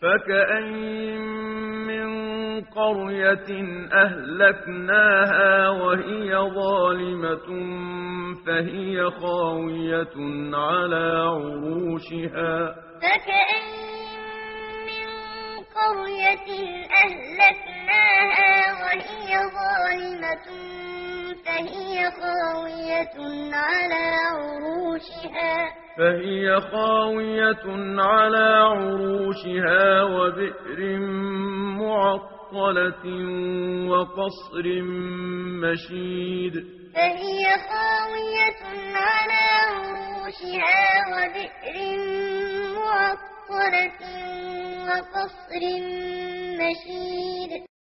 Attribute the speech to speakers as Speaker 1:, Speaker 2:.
Speaker 1: فكأين من قرية أهلكناها وهي ظالمة فهي خاوية على عروشها
Speaker 2: من قرية أهلكناها وهي ظالمة
Speaker 1: فهي خاوية على عروشها وبئر معطلة وقصر مشيد
Speaker 2: فهي خاوية على عروشها وبئر معطلة وقصر مشيد